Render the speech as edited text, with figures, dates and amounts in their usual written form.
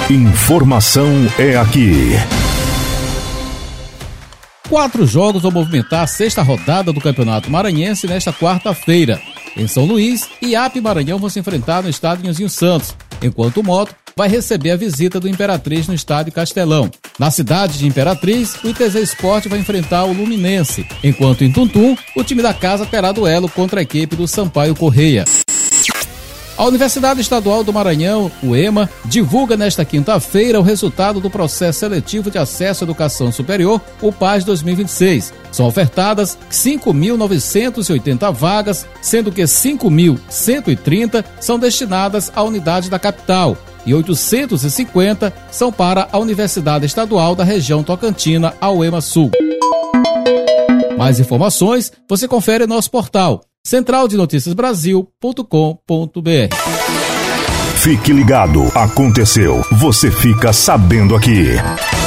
Informação é aqui. 4 jogos vão movimentar a 6ª rodada do Campeonato Maranhense nesta quarta-feira. Em São Luís, IAP e Maranhão vão se enfrentar no estádio Nhozinho Santos, enquanto o Moto vai receber a visita do Imperatriz no estádio Castelão. Na cidade de Imperatriz, o ITZ Esporte vai enfrentar o Luminense, enquanto em Tuntum, o time da casa terá duelo contra a equipe do Sampaio Correia. A Universidade Estadual do Maranhão, UEMA, divulga nesta quinta-feira o resultado do processo seletivo de acesso à educação superior, o PAS 2026. São ofertadas 5.980 vagas, sendo que 5.130 são destinadas à unidade da capital e 850 são para a Universidade Estadual da região Tocantina, a UEMA Sul. Mais informações você confere no nosso portal centraldenoticiasbrasil.com.br. Fique ligado, aconteceu, você fica sabendo aqui.